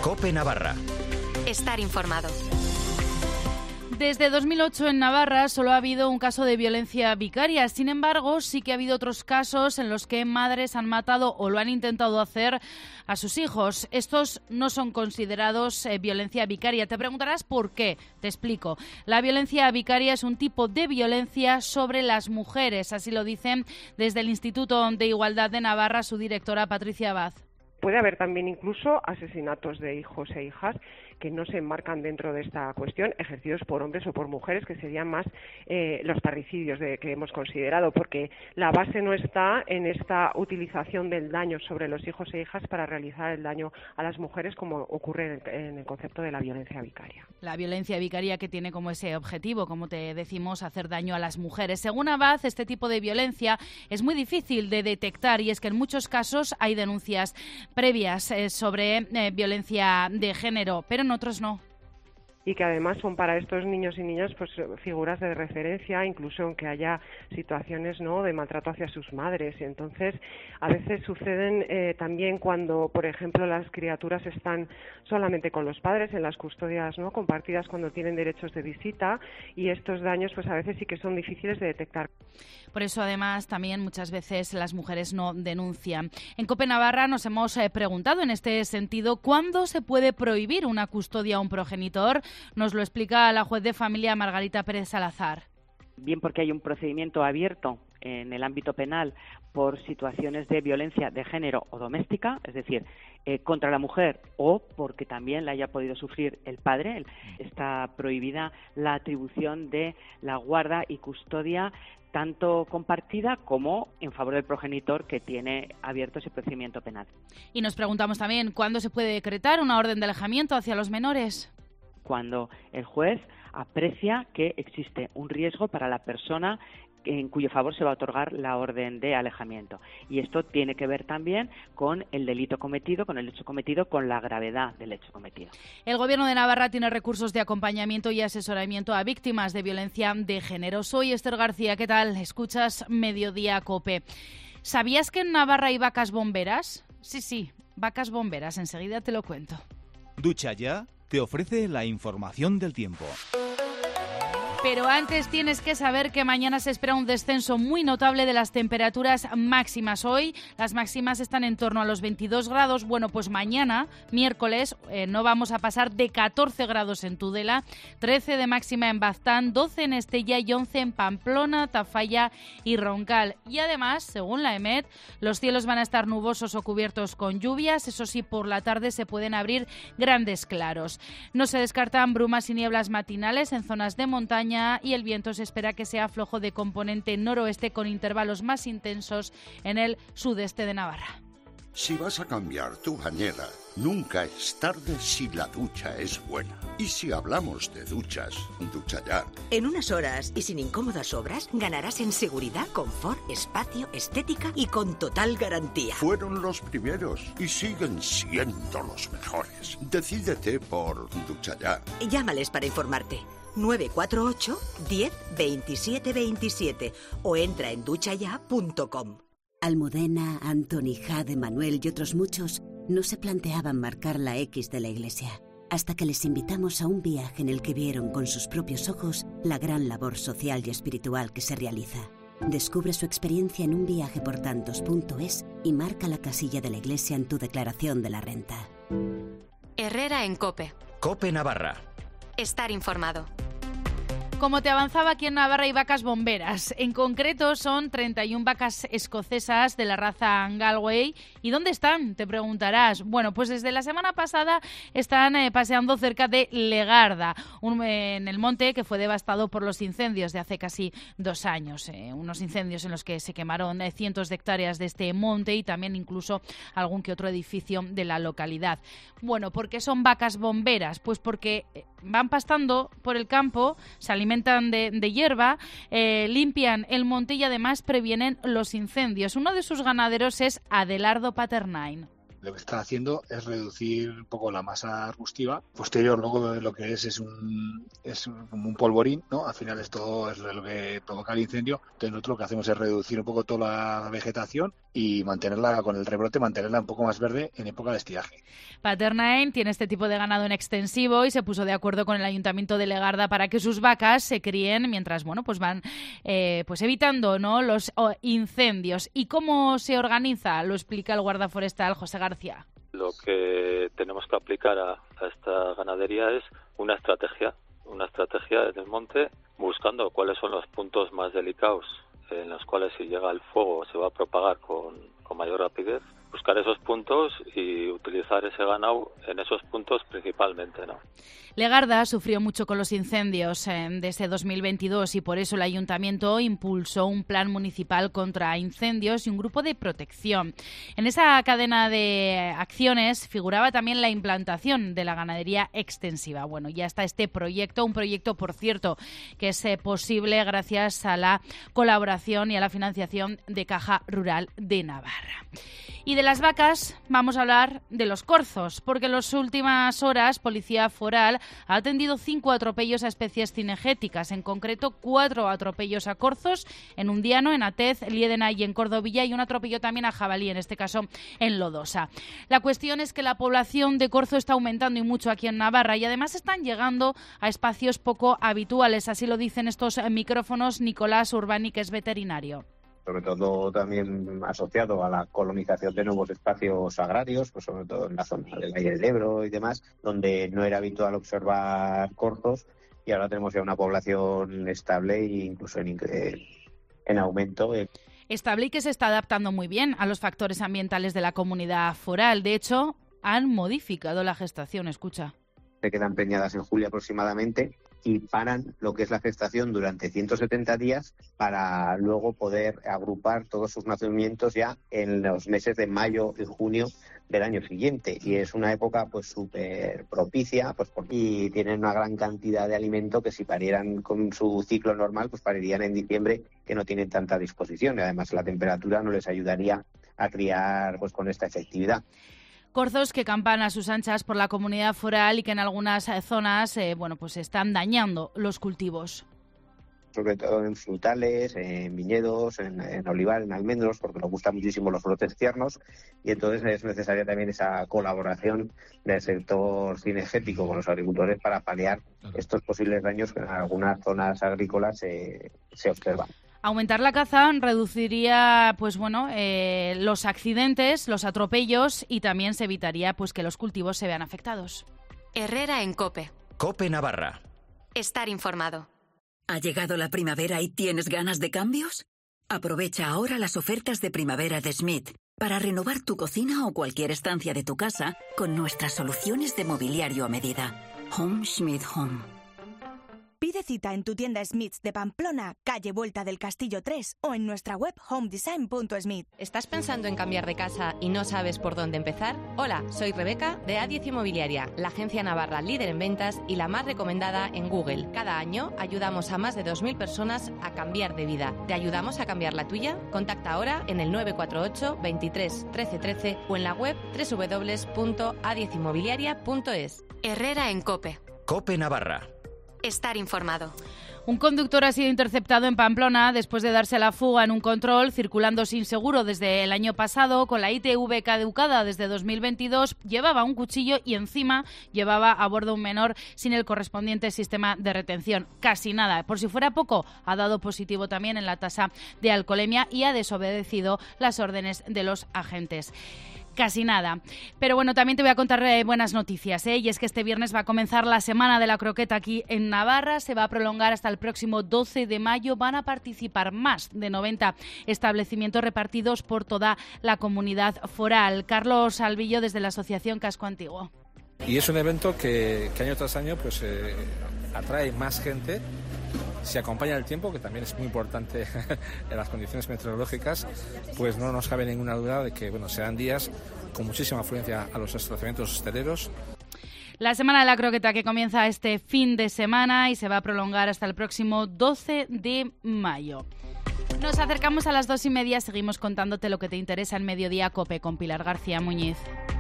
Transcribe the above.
COPE Navarra. Estar informado. Desde 2008 en Navarra solo ha habido un caso de violencia vicaria. Sin embargo, sí que ha habido otros casos en los que madres han matado o lo han intentado hacer a sus hijos. Estos no son considerados violencia vicaria. Te preguntarás por qué. Te explico. La violencia vicaria es un tipo de violencia sobre las mujeres. Así lo dicen desde el Instituto de Igualdad de Navarra su directora Patricia Abad. Puede haber también incluso asesinatos de hijos e hijas que no se enmarcan dentro de esta cuestión, ejercidos por hombres o por mujeres, que serían más los parricidios que hemos considerado, porque la base no está en esta utilización del daño sobre los hijos e hijas para realizar el daño a las mujeres, como ocurre en el concepto de la violencia vicaria. La violencia vicaria que tiene como ese objetivo, como te decimos, hacer daño a las mujeres. Según Abad, este tipo de violencia es muy difícil de detectar y es que en muchos casos hay denuncias previas sobre violencia de género, pero en otros no. Y que además son para estos niños y niñas pues figuras de referencia, incluso aunque haya situaciones, ¿no?, de maltrato hacia sus madres. Y entonces a veces suceden también cuando, por ejemplo, las criaturas están solamente con los padres en las custodias, ¿no?, compartidas, cuando tienen derechos de visita, y estos daños pues a veces sí que son difíciles de detectar. Por eso, además, también muchas veces las mujeres no denuncian. En COPE Navarra nos hemos preguntado en este sentido ¿cuándo se puede prohibir una custodia a un progenitor? Nos lo explica la juez de familia Margarita Pérez Salazar. Bien porque hay un procedimiento abierto en el ámbito penal por situaciones de violencia de género o doméstica, es decir, contra la mujer, o porque también la haya podido sufrir el padre. Está prohibida la atribución de la guarda y custodia tanto compartida como en favor del progenitor que tiene abierto ese procedimiento penal. Y nos preguntamos también, ¿cuándo se puede decretar una orden de alejamiento hacia los menores? Cuando el juez aprecia que existe un riesgo para la persona en cuyo favor se va a otorgar la orden de alejamiento. Y esto tiene que ver también con el delito cometido, con el hecho cometido, con la gravedad del hecho cometido. El Gobierno de Navarra tiene recursos de acompañamiento y asesoramiento a víctimas de violencia de género. Soy Esther García, ¿qué tal? Escuchas Mediodía COPE. ¿Sabías que en Navarra hay vacas bomberas? Sí, vacas bomberas. Enseguida te lo cuento. Ducha Ya te ofrece la información del tiempo. Pero antes tienes que saber que mañana se espera un descenso muy notable de las temperaturas máximas. Hoy las máximas están en torno a los 22 grados. Bueno, pues mañana, miércoles, no vamos a pasar de 14 grados en Tudela, 13 de máxima en Baztán, 12 en Estella y 11 en Pamplona, Tafalla y Roncal. Y además, según la EMET, los cielos van a estar nubosos o cubiertos con lluvias. Eso sí, por la tarde se pueden abrir grandes claros. No se descartan brumas y nieblas matinales en zonas de montaña y el viento se espera que sea flojo de componente noroeste con intervalos más intensos en el sudeste de Navarra. Si vas a cambiar tu bañera, nunca es tarde si la ducha es buena. Y si hablamos de duchas, Ducha Ya. En unas horas y sin incómodas obras, ganarás en seguridad, confort, espacio, estética y con total garantía. Fueron los primeros y siguen siendo los mejores. Decídete por Ducha Ya. Llámales para informarte. 948 10 27 27 o entra en duchaya.com. Almudena, Antoni, Jade, Manuel y otros muchos no se planteaban marcar la X de la Iglesia, hasta que les invitamos a un viaje en el que vieron con sus propios ojos la gran labor social y espiritual que se realiza. Descubre su experiencia en unviajeportantos.es y marca la casilla de la Iglesia en tu declaración de la renta. Herrera en COPE. COPE Navarra. Estar informado. Como te avanzaba, aquí en Navarra hay vacas bomberas. En concreto son 31 vacas escocesas de la raza Galway. ¿Y dónde están?, te preguntarás. Bueno, pues desde la semana pasada están paseando cerca de Legarda, en el monte que fue devastado por los incendios de hace casi 2 años. Unos incendios en los que se quemaron cientos de hectáreas de este monte y también incluso algún que otro edificio de la localidad. Bueno, ¿por qué son vacas bomberas? Pues porque van pastando por el campo, se alimentan de hierba, limpian el monte y además previenen los incendios. Uno de sus ganaderos es Adelardo Paternain. Lo que está haciendo es reducir un poco la masa arbustiva. Posterior, luego lo que es como un polvorín, ¿no? Al final esto es lo que provoca el incendio. Entonces nosotros lo que hacemos es reducir un poco toda la vegetación y mantenerla con el rebrote, mantenerla un poco más verde en época de estiaje. Paternain tiene este tipo de ganado en extensivo y se puso de acuerdo con el Ayuntamiento de Legarda para que sus vacas se críen mientras pues van pues evitando, ¿no?, los incendios. ¿Y cómo se organiza? Lo explica el guarda forestal José García. Lo que tenemos que aplicar a esta ganadería es una estrategia en el monte, buscando cuáles son los puntos más delicados en los cuales si llega el fuego se va a propagar con mayor rapidez, buscar esos puntos y utilizar ese ganado en esos puntos principalmente, ¿no? Legarda sufrió mucho con los incendios desde 2022 y por eso el Ayuntamiento impulsó un plan municipal contra incendios y un grupo de protección. En esa cadena de acciones figuraba también la implantación de la ganadería extensiva. Bueno, ya está este proyecto, un proyecto, por cierto, que es posible gracias a la colaboración y a la financiación de Caja Rural de Navarra. Y de las vacas vamos a hablar de los corzos, porque en las últimas horas Policía Foral ha atendido 5 atropellos a especies cinegéticas, en concreto 4 atropellos a corzos en Undiano, en Atez, Liedena y en Cordovilla, y un atropello también a jabalí, en este caso en Lodosa. La cuestión es que la población de corzo está aumentando y mucho aquí en Navarra y además están llegando a espacios poco habituales, así lo dicen estos micrófonos Nicolás Urbani, que es veterinario. Sobre todo también asociado a la colonización de nuevos espacios agrarios, pues sobre todo en la zona del Valle del Ebro y demás, donde no era habitual observar corzos, y ahora tenemos ya una población estable e incluso en aumento. Estable y que se está adaptando muy bien a los factores ambientales de la comunidad foral. De hecho, han modificado la gestación, escucha. Se quedan preñadas en julio aproximadamente y paran lo que es la gestación durante 170 días para luego poder agrupar todos sus nacimientos ya en los meses de mayo y junio del año siguiente, y es una época pues súper propicia, pues y tienen una gran cantidad de alimento que si parieran con su ciclo normal pues parirían en diciembre, que no tienen tanta disposición, y además la temperatura no les ayudaría a criar pues con esta efectividad. Corzos que campan a sus anchas por la comunidad foral y que en algunas zonas pues están dañando los cultivos. Sobre todo en frutales, en viñedos, en olivar, en almendros, porque nos gustan muchísimo los brotes tiernos, y entonces es necesaria también esa colaboración del sector cinegético con los agricultores para paliar estos posibles daños que en algunas zonas agrícolas se observan. Aumentar la caza reduciría los accidentes, los atropellos, y también se evitaría que los cultivos se vean afectados. Herrera en COPE. COPE Navarra. Estar informado. ¿Ha llegado la primavera y tienes ganas de cambios? Aprovecha ahora las ofertas de primavera de Schmidt para renovar tu cocina o cualquier estancia de tu casa con nuestras soluciones de mobiliario a medida. Home Schmidt Home. Pide cita en tu tienda Smiths de Pamplona, calle Vuelta del Castillo 3, o en nuestra web homedesign.smith. ¿Estás pensando en cambiar de casa y no sabes por dónde empezar? Hola, soy Rebeca de A10 Inmobiliaria, la agencia navarra líder en ventas y la más recomendada en Google. Cada año ayudamos a más de 2.000 personas a cambiar de vida. ¿Te ayudamos a cambiar la tuya? Contacta ahora en el 948 23 13 13 o en la web www.a10inmobiliaria.es. Herrera en COPE. COPE Navarra. Estar informado. Un conductor ha sido interceptado en Pamplona después de darse la fuga en un control, circulando sin seguro desde el año pasado, con la ITV caducada desde 2022, llevaba un cuchillo y encima llevaba a bordo un menor sin el correspondiente sistema de retención. Casi nada. Por si fuera poco, ha dado positivo también en la tasa de alcoholemia y ha desobedecido las órdenes de los agentes. Casi nada. Pero bueno, también te voy a contar buenas noticias, y es que este viernes va a comenzar la Semana de la Croqueta aquí en Navarra. Se va a prolongar hasta el próximo 12 de mayo. Van a participar más de 90 establecimientos repartidos por toda la comunidad foral. Carlos Albillo, desde la Asociación Casco Antiguo. Y es un evento que año tras año atrae más gente. Si acompaña el tiempo, que también es muy importante en las condiciones meteorológicas, pues no nos cabe ninguna duda de que serán días con muchísima afluencia a los establecimientos hosteleros. La Semana de la Croqueta que comienza este fin de semana y se va a prolongar hasta el próximo 12 de mayo. Nos acercamos a las 2:30, seguimos contándote lo que te interesa en Mediodía COPE con Pilar García Muñiz.